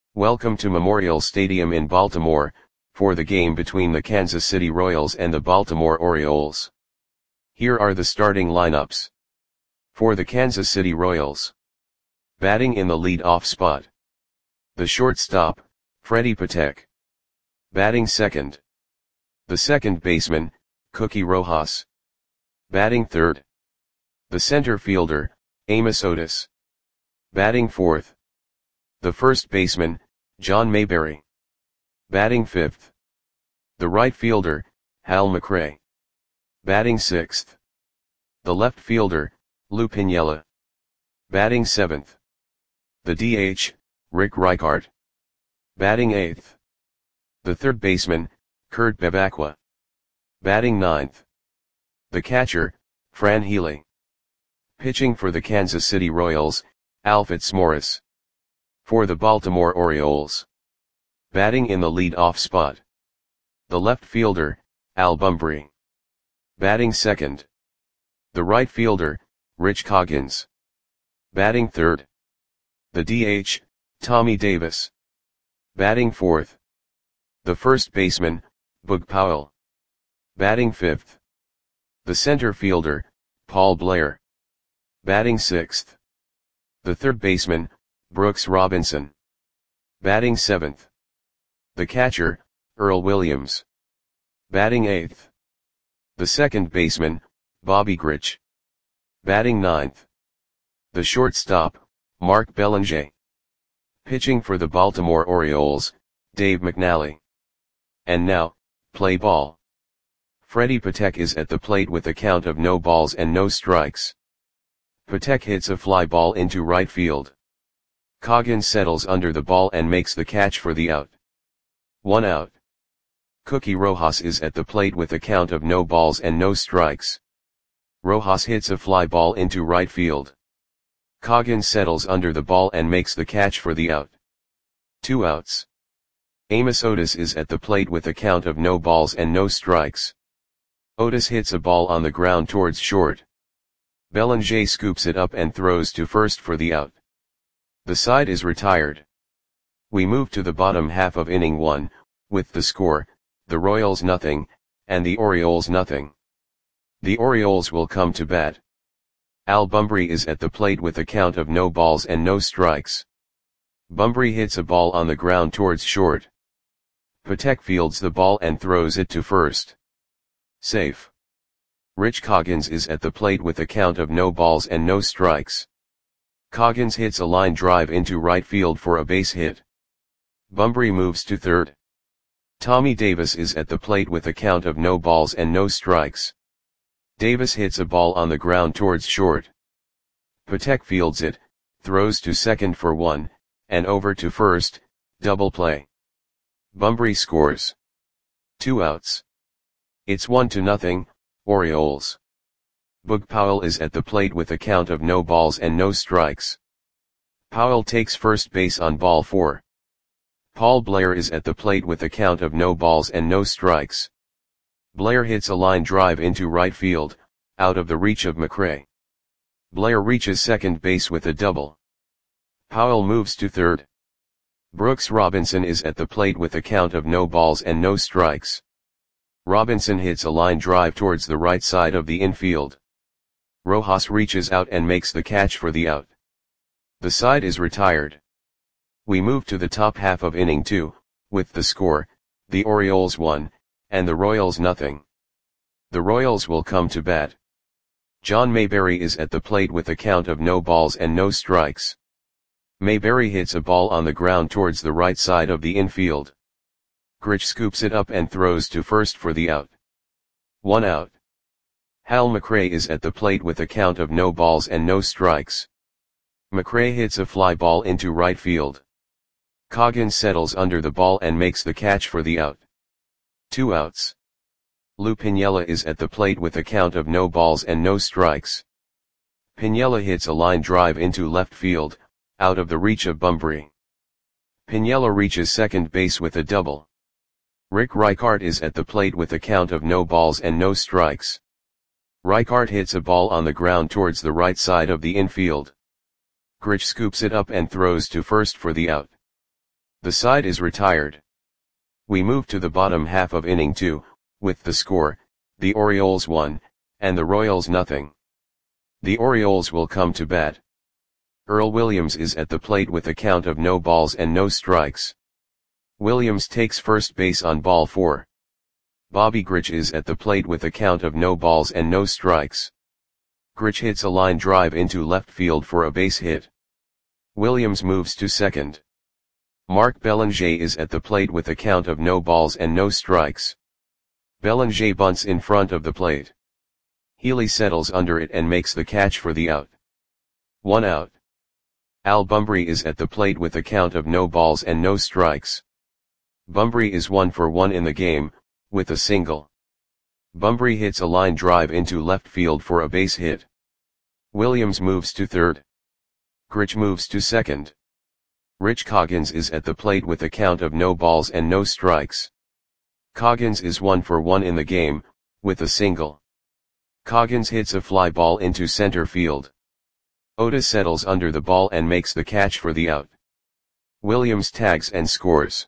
Welcome to Memorial Stadium in Baltimore, for the game between the Kansas City Royals and the Baltimore Orioles. Here are the starting lineups. For the Kansas City Royals. Batting in the lead-off spot. The shortstop, Freddie Patek. Batting second. The second baseman, Cookie Rojas. Batting third. The center fielder, Amos Otis. Batting fourth. The first baseman, John Mayberry. Batting fifth. The right fielder, Hal McRae. Batting sixth. The left fielder, Lou Piniella. Batting seventh. The DH, Rick Reichart. Batting eighth. The third baseman, Kurt Bevacqua. Batting ninth. The catcher, Fran Healy. Pitching for the Kansas City Royals, Al Fitzmaurice. For the Baltimore Orioles. Batting in the lead-off spot. The left fielder, Al Bumbry. Batting second. The right fielder, Rich Coggins. Batting third. The DH, Tommy Davis. Batting fourth. The first baseman, Bug Powell. Batting fifth. The center fielder, Paul Blair. Batting sixth. The third baseman, Brooks Robinson. Batting seventh. The catcher, Earl Williams. Batting eighth. The second baseman, Bobby Grich. Batting ninth. The shortstop, Mark Belanger. Pitching for the Baltimore Orioles, Dave McNally. And now, play ball. Freddie Patek is at the plate with a count of no balls and no strikes. Patek hits a fly ball into right field. Coggins settles under the ball and makes the catch for the out. 1 out. Cookie Rojas is at the plate with a count of no balls and no strikes. Rojas hits a fly ball into right field. Coggins settles under the ball and makes the catch for the out. 2 outs. Amos Otis is at the plate with a count of no balls and no strikes. Otis hits a ball on the ground towards short. Belanger scoops it up and throws to first for the out. The side is retired. We move to the bottom half of inning 1, with the score, the Royals nothing, and the Orioles nothing. The Orioles will come to bat. Al Bumbry is at the plate with a count of no balls and no strikes. Bumbry hits a ball on the ground towards short. Patek fields the ball and throws it to first. Safe. Rich Coggins is at the plate with a count of no balls and no strikes. Coggins hits a line drive into right field for a base hit. Bumbry moves to third. Tommy Davis is at the plate with a count of no balls and no strikes. Davis hits a ball on the ground towards short. Patek fields it, throws to second for 1, and over to first, double play. Bumbry scores. 2 outs. It's 1-0, Orioles. Bug Powell is at the plate with a count of no balls and no strikes. Powell takes first base on ball 4. Paul Blair is at the plate with a count of no balls and no strikes. Blair hits a line drive into right field, out of the reach of McRae. Blair reaches second base with a double. Powell moves to third. Brooks Robinson is at the plate with a count of no balls and no strikes. Robinson hits a line drive towards the right side of the infield. Rojas reaches out and makes the catch for the out. The side is retired. We move to the top half of inning 2, with the score, the Orioles 1, and the Royals nothing. The Royals will come to bat. John Mayberry is at the plate with a count of no balls and no strikes. Mayberry hits a ball on the ground towards the right side of the infield. Grich scoops it up and throws to first for the out. 1 out. Hal McRae is at the plate with a count of no balls and no strikes. McRae hits a fly ball into right field. Coggins settles under the ball and makes the catch for the out. 2 outs. Lou Piniella is at the plate with a count of no balls and no strikes. Piniella hits a line drive into left field, out of the reach of Bumbry. Piniella reaches second base with a double. Rick Reichart is at the plate with a count of no balls and no strikes. Reichart hits a ball on the ground towards the right side of the infield. Grich scoops it up and throws to first for the out. The side is retired. We move to the bottom half of inning 2, with the score, the Orioles 1, and the Royals nothing. The Orioles will come to bat. Earl Williams is at the plate with a count of no balls and no strikes. Williams takes first base on ball 4. Bobby Grich is at the plate with a count of no balls and no strikes. Grich hits a line drive into left field for a base hit. Williams moves to second. Mark Belanger is at the plate with a count of no balls and no strikes. Belanger bunts in front of the plate. Healy settles under it and makes the catch for the out. 1 out. Al Bumbry is at the plate with a count of no balls and no strikes. Bumbry is 1 for 1 in the game, with a single. Bumbry hits a line drive into left field for a base hit. Williams moves to third. Grich moves to second. Rich Coggins is at the plate with a count of no balls and no strikes. Coggins is 1 for 1 in the game, with a single. Coggins hits a fly ball into center field. Otis settles under the ball and makes the catch for the out. Williams tags and scores.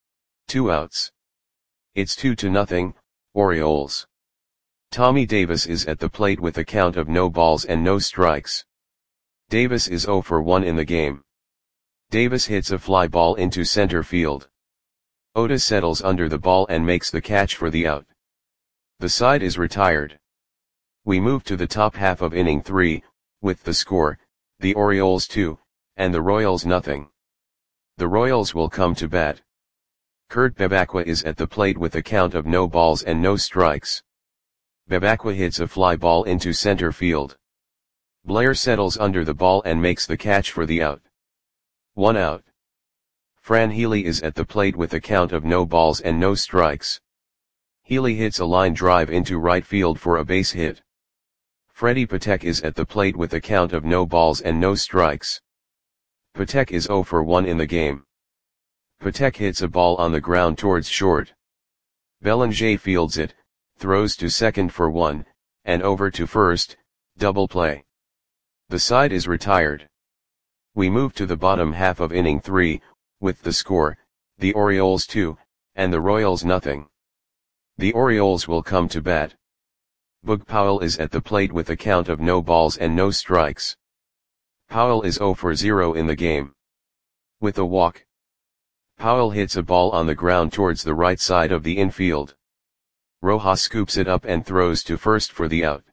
2 outs. It's 2-0, Orioles. Tommy Davis is at the plate with a count of no balls and no strikes. Davis is 0 for 1 in the game. Davis hits a fly ball into center field. Otis settles under the ball and makes the catch for the out. The side is retired. We move to the top half of inning 3, with the score, the Orioles 2, and the Royals nothing. The Royals will come to bat. Kurt Bebacqua is at the plate with a count of no balls and no strikes. Bebacqua hits a fly ball into center field. Blair settles under the ball and makes the catch for the out. 1 out. Fran Healy is at the plate with a count of no balls and no strikes. Healy hits a line drive into right field for a base hit. Freddie Patek is at the plate with a count of no balls and no strikes. Patek is 0 for 1 in the game. Patek hits a ball on the ground towards short. Belanger fields it, throws to second for 1, and over to first, double play. The side is retired. We move to the bottom half of inning 3, with the score, the Orioles 2, and the Royals nothing. The Orioles will come to bat. Boog Powell is at the plate with a count of no balls and no strikes. Powell is 0 for 0 in the game. With a walk. Powell hits a ball on the ground towards the right side of the infield. Rojas scoops it up and throws to first for the out.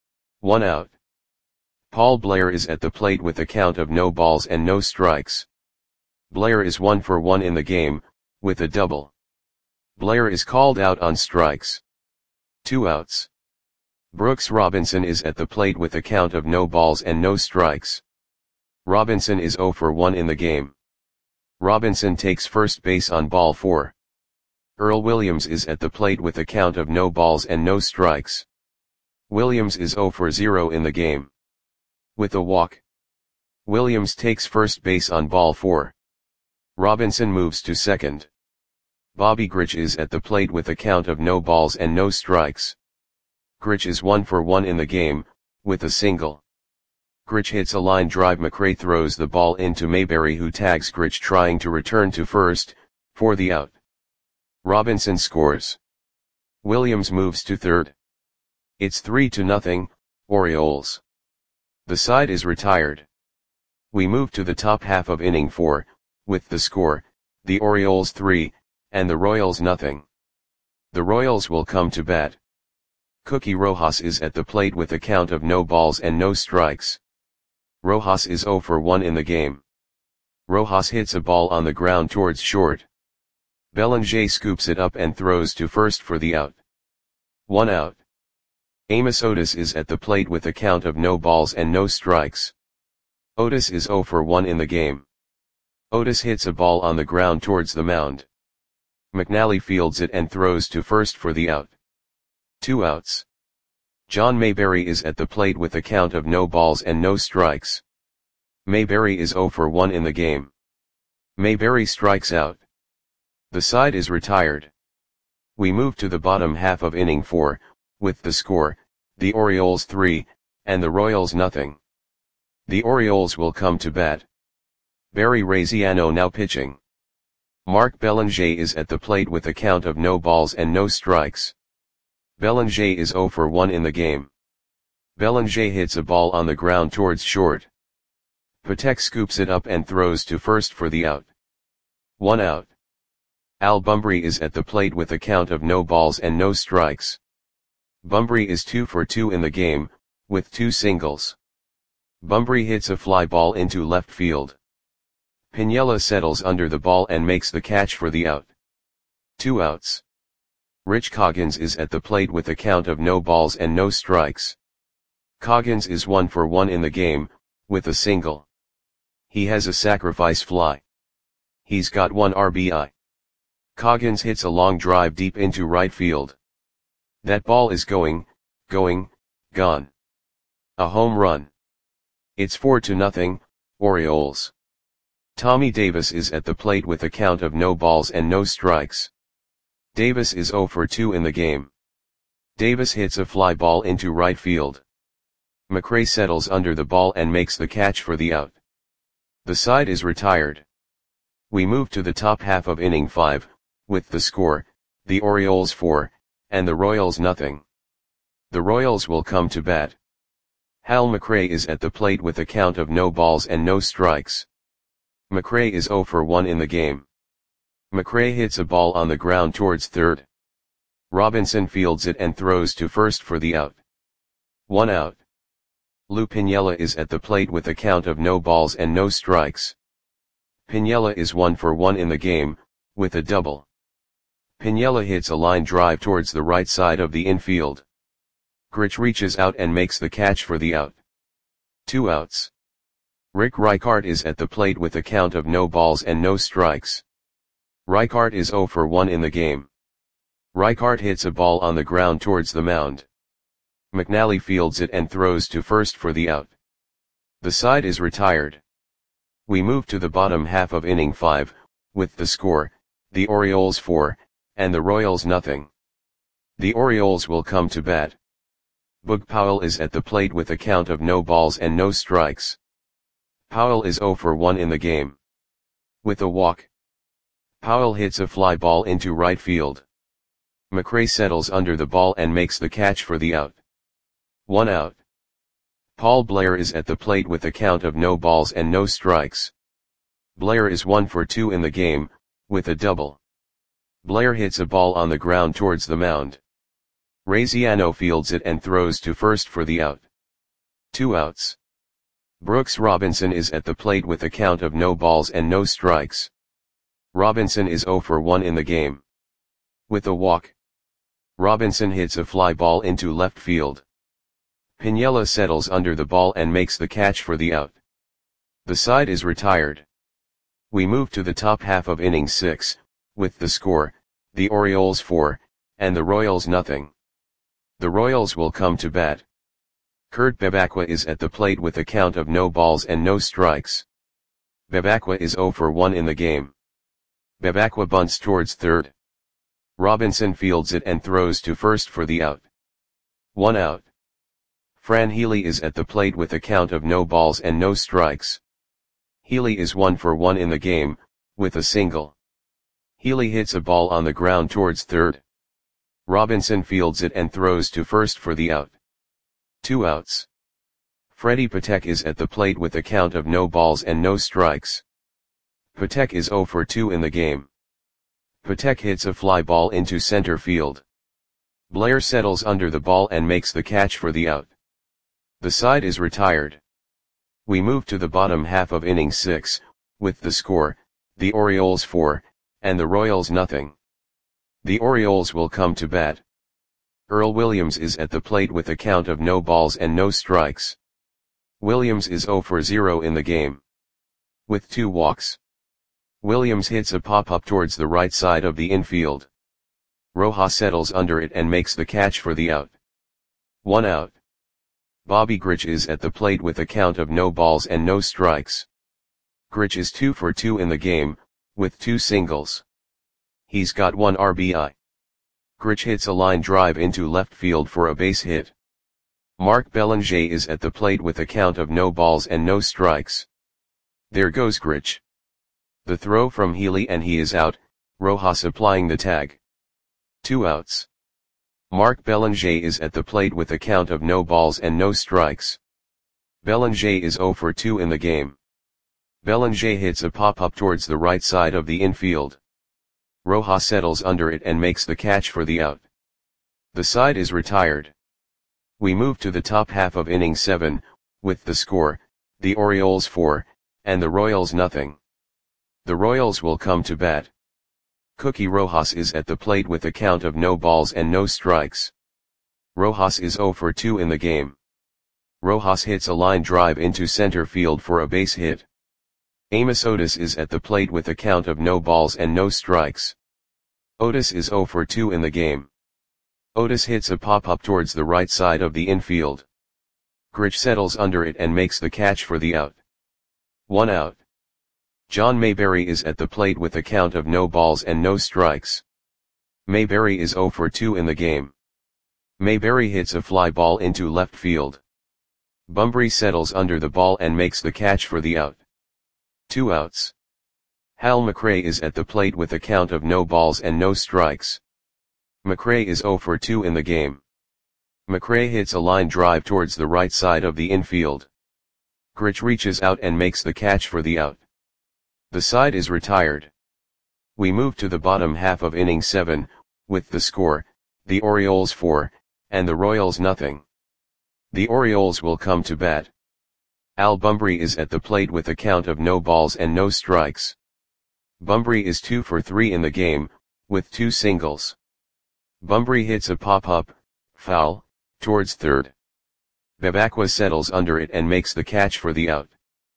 1 out. Paul Blair is at the plate with a count of no balls and no strikes. Blair is 1 for 1 in the game, with a double. Blair is called out on strikes. 2 outs. Brooks Robinson is at the plate with a count of no balls and no strikes. Robinson is 0 for 1 in the game. Robinson takes first base on ball 4. Earl Williams is at the plate with a count of no balls and no strikes. Williams is 0 for 0 in the game. With a walk. Williams takes first base on ball 4. Robinson moves to second. Bobby Grich is at the plate with a count of no balls and no strikes. Grich is 1 for 1 in the game, with a single. Grich hits a line drive. McRae throws the ball into Mayberry, who tags Grich trying to return to first, for the out. Robinson scores. Williams moves to third. It's 3-0, Orioles. The side is retired. We move to the top half of inning 4, with the score, the Orioles 3, and the Royals nothing. The Royals will come to bat. Cookie Rojas is at the plate with a count of no balls and no strikes. Rojas is 0 for 1 in the game. Rojas hits a ball on the ground towards short. Belanger scoops it up and throws to first for the out. 1 out. Amos Otis is at the plate with a count of no balls and no strikes. Otis is 0 for 1 in the game. Otis hits a ball on the ground towards the mound. McNally fields it and throws to first for the out. 2 outs. John Mayberry is at the plate with a count of no balls and no strikes. Mayberry is 0 for 1 in the game. Mayberry strikes out. The side is retired. We move to the bottom half of inning 4, with the score, the Orioles 3, and the Royals nothing. The Orioles will come to bat. Barry Raziano now pitching. Marc Belanger is at the plate with a count of no balls and no strikes. Belanger is 0 for 1 in the game. Belanger hits a ball on the ground towards short. Patek scoops it up and throws to first for the out. 1 out. Al Bumbry is at the plate with a count of no balls and no strikes. Bumbry is 2 for 2 in the game, with 2 singles. Bumbry hits a fly ball into left field. Piniella settles under the ball and makes the catch for the out. 2 outs. Rich Coggins is at the plate with a count of no balls and no strikes. Coggins is 1 for 1 in the game, with a single. He has a sacrifice fly. He's got 1 RBI. Coggins hits a long drive deep into right field. That ball is gone. A home run. It's 4-0, Orioles. Tommy Davis is at the plate with a count of no balls and no strikes. Davis is 0 for 2 in the game. Davis hits a fly ball into right field. McRae settles under the ball and makes the catch for the out. The side is retired. We move to the top half of inning 5, with the score, the Orioles 4, and the Royals nothing. The Royals will come to bat. Hal McRae is at the plate with a count of no balls and no strikes. McRae is 0 for 1 in the game. McRae hits a ball on the ground towards third. Robinson fields it and throws to first for the out. 1 out. Lou Piniella is at the plate with a count of no balls and no strikes. Piniella is 1 for 1 in the game, with a double. Piniella hits a line drive towards the right side of the infield. Grich reaches out and makes the catch for the out. 2 outs. Rick Reichart is at the plate with a count of no balls and no strikes. Reichart is 0 for 1 in the game. Reichart hits a ball on the ground towards the mound. McNally fields it and throws to first for the out. The side is retired. We move to the bottom half of inning 5, with the score, the Orioles 4, and the Royals nothing. The Orioles will come to bat. Boog Powell is at the plate with a count of no balls and no strikes. Powell is 0 for 1 in the game. With a walk. Powell hits a fly ball into right field. McRae settles under the ball and makes the catch for the out. 1 out. Paul Blair is at the plate with a count of no balls and no strikes. Blair is 1 for 2 in the game, with a double. Blair hits a ball on the ground towards the mound. Raziano fields it and throws to first for the out. 2 outs. Brooks Robinson is at the plate with a count of no balls and no strikes. Robinson is 0 for 1 in the game. With a walk. Robinson hits a fly ball into left field. Piniella settles under the ball and makes the catch for the out. The side is retired. We move to the top half of inning 6, with the score, the Orioles 4, and the Royals nothing. The Royals will come to bat. Kurt Bebacqua is at the plate with a count of no balls and no strikes. Bebacqua is 0 for 1 in the game. Bebacqua bunts towards third. Robinson fields it and throws to first for the out. 1 out. Fran Healy is at the plate with a count of no balls and no strikes. Healy is 1 for 1 in the game, with a single. Healy hits a ball on the ground towards third. Robinson fields it and throws to first for the out. 2 outs. Freddie Patek is at the plate with a count of no balls and no strikes. Patek is 0 for 2 in the game. Patek hits a fly ball into center field. Blair settles under the ball and makes the catch for the out. The side is retired. We move to the bottom half of inning 6, with the score, the Orioles 4, and the Royals nothing. The Orioles will come to bat. Earl Williams is at the plate with a count of no balls and no strikes. Williams is 0 for 0 in the game. With 2 walks. Williams hits a pop-up towards the right side of the infield. Rojas settles under it and makes the catch for the out. 1 out. Bobby Grich is at the plate with a count of no balls and no strikes. Grich is 2 for 2 in the game, with 2 singles. He's got 1 RBI. Grich hits a line drive into left field for a base hit. Marc Belanger is at the plate with a count of no balls and no strikes. There goes Grich. The throw from Healy and he is out, Rojas applying the tag. 2 outs. Mark Belanger is at the plate with a count of no balls and no strikes. Belanger is 0 for 2 in the game. Belanger hits a pop-up towards the right side of the infield. Rojas settles under it and makes the catch for the out. The side is retired. We move to the top half of inning 7, with the score, the Orioles 4, and the Royals nothing. The Royals will come to bat. Cookie Rojas is at the plate with a count of no balls and no strikes. Rojas is 0 for 2 in the game. Rojas hits a line drive into center field for a base hit. Amos Otis is at the plate with a count of no balls and no strikes. Otis is 0 for 2 in the game. Otis hits a pop-up towards the right side of the infield. Grich settles under it and makes the catch for the out. 1 out. John Mayberry is at the plate with a count of no balls and no strikes. Mayberry is 0 for 2 in the game. Mayberry hits a fly ball into left field. Bunbury settles under the ball and makes the catch for the out. 2 outs. Hal McRae is at the plate with a count of no balls and no strikes. McRae is 0 for 2 in the game. McRae hits a line drive towards the right side of the infield. Grich reaches out and makes the catch for the out. The side is retired. We move to the bottom half of inning 7, with the score, the Orioles 4, and the Royals nothing. The Orioles will come to bat. Al Bunbury is at the plate with a count of no balls and no strikes. Bunbury is 2 for 3 in the game, with 2 singles. Bunbury hits a pop-up, foul, towards third. Bebacqua settles under it and makes the catch for the out.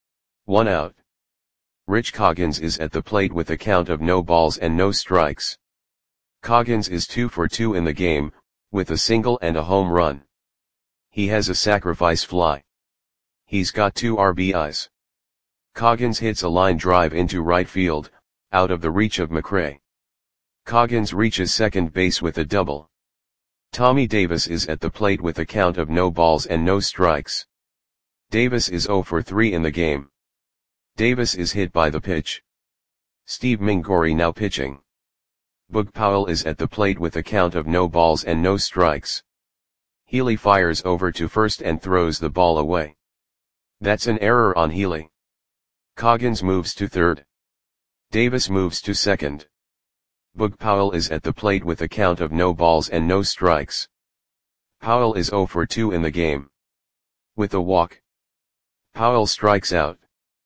1 out. Rich Coggins is at the plate with a count of no balls and no strikes. Coggins is 2 for 2 in the game, with a single and a home run. He has a sacrifice fly. He's got 2 RBIs. Coggins hits a line drive into right field, out of the reach of McRae. Coggins reaches second base with a double. Tommy Davis is at the plate with a count of no balls and no strikes. Davis is 0 for 3 in the game. Davis is hit by the pitch. Steve Mingori now pitching. Boog Powell is at the plate with a count of no balls and no strikes. Healy fires over to first and throws the ball away. That's an error on Healy. Coggins moves to third. Davis moves to second. Boog Powell is at the plate with a count of no balls and no strikes. Powell is 0 for 2 in the game. With a walk, Powell strikes out.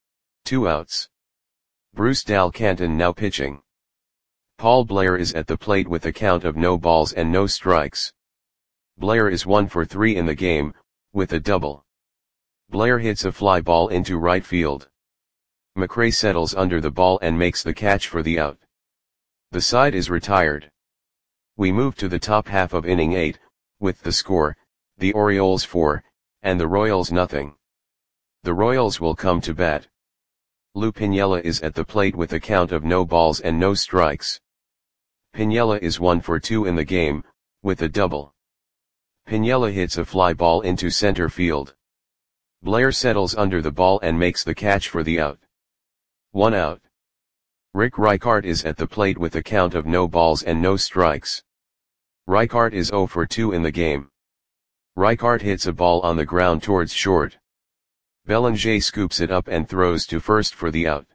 2 outs. Bruce Dalcanton now pitching. Paul Blair is at the plate with a count of no balls and no strikes. Blair is 1 for 3 in the game, with a double. Blair hits a fly ball into right field. McRae settles under the ball and makes the catch for the out. The side is retired. We move to the top half of inning 8, with the score, the Orioles 4, and the Royals nothing. The Royals will come to bat. Lou Piniella is at the plate with a count of no balls and no strikes. Piniella is 1 for 2 in the game, with a double. Piniella hits a fly ball into center field. Blair settles under the ball and makes the catch for the out. 1 out. Rick Reichart is at the plate with a count of no balls and no strikes. Reichart is 0 for 2 in the game. Reichart hits a ball on the ground towards short. Belanger scoops it up and throws to first for the out.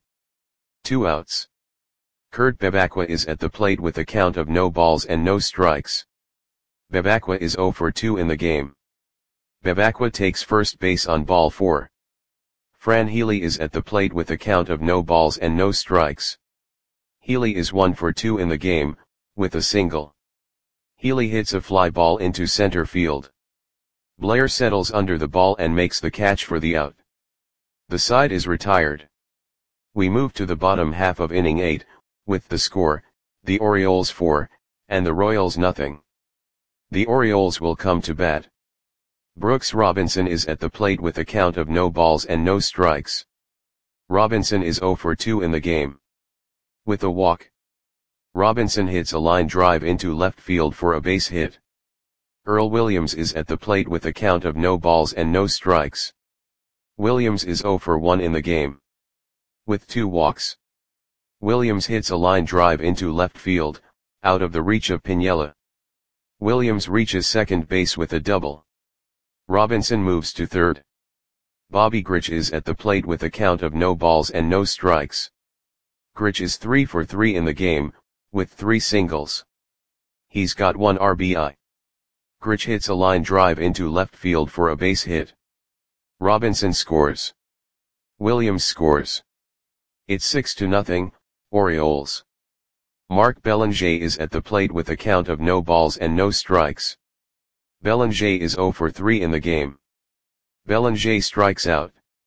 2 outs. Kurt Bebacqua is at the plate with a count of no balls and no strikes. Bebacqua is 0 for 2 in the game. Bebacqua takes first base on ball 4. Fran Healy is at the plate with a count of no balls and no strikes. Healy is 1 for 2 in the game, with a single. Healy hits a fly ball into center field. Blair settles under the ball and makes the catch for the out. The side is retired. We move to the bottom half of inning 8, with the score, the Orioles 4, and the Royals nothing. The Orioles will come to bat. Brooks Robinson is at the plate with a count of no balls and no strikes. Robinson is 0 for 2 in the game. With a walk, Robinson hits a line drive into left field for a base hit. Earl Williams is at the plate with a count of no balls and no strikes. Williams is 0 for 1 in the game. With 2 walks, Williams hits a line drive into left field, out of the reach of Piniella. Williams reaches second base with a double. Robinson moves to third. Bobby Grich is at the plate with a count of no balls and no strikes. Grich is 3 for 3 in the game, with 3 singles. He's got 1 RBI. Grich hits a line drive into left field for a base hit. Robinson scores. Williams scores. It's 6-0, Orioles. Mark Belanger is at the plate with a count of no balls and no strikes. Belanger is 0 for 3 in the game. Belanger strikes out.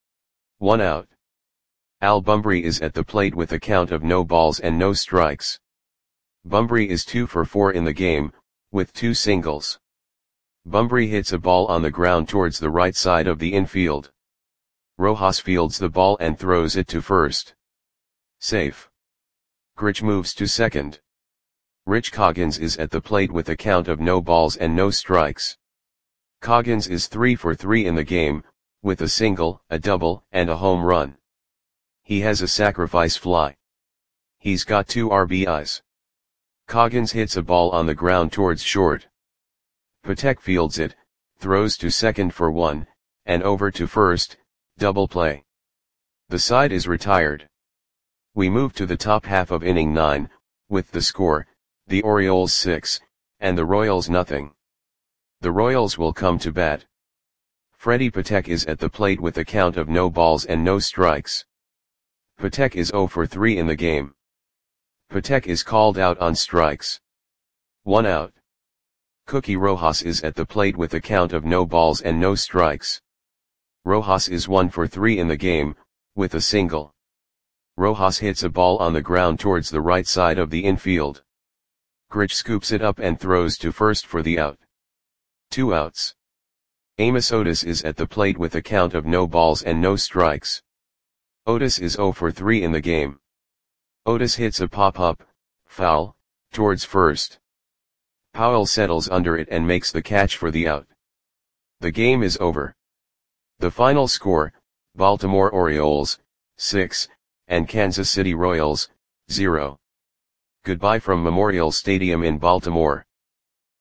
1 out. Al Bumbry is at the plate with a count of no balls and no strikes. Bumbry is 2 for 4 in the game, with 2 singles. Bumbry hits a ball on the ground towards the right side of the infield. Rojas fields the ball and throws it to first. Safe. Grich moves to second. Rich Coggins is at the plate with a count of no balls and no strikes. Coggins is 3 for 3 in the game, with a single, a double, and a home run. He has a sacrifice fly. He's got 2 RBIs. Coggins hits a ball on the ground towards short. Patek fields it, throws to second for 1, and over to first, double play. The side is retired. We move to the top half of inning 9, with the score, the Orioles 6, and the Royals nothing. The Royals will come to bat. Freddie Patek is at the plate with a count of no balls and no strikes. Patek is 0 for 3 in the game. Patek is called out on strikes. 1 out. Cookie Rojas is at the plate with a count of no balls and no strikes. Rojas is 1 for 3 in the game, with a single. Rojas hits a ball on the ground towards the right side of the infield. Grich scoops it up and throws to first for the out. 2 outs. Amos Otis is at the plate with a count of no balls and no strikes. Otis is 0 for 3 in the game. Otis hits a pop-up, foul, towards first. Powell settles under it and makes the catch for the out. The game is over. The final score, Baltimore Orioles, 6, and Kansas City Royals, 0. Goodbye from Memorial Stadium in Baltimore.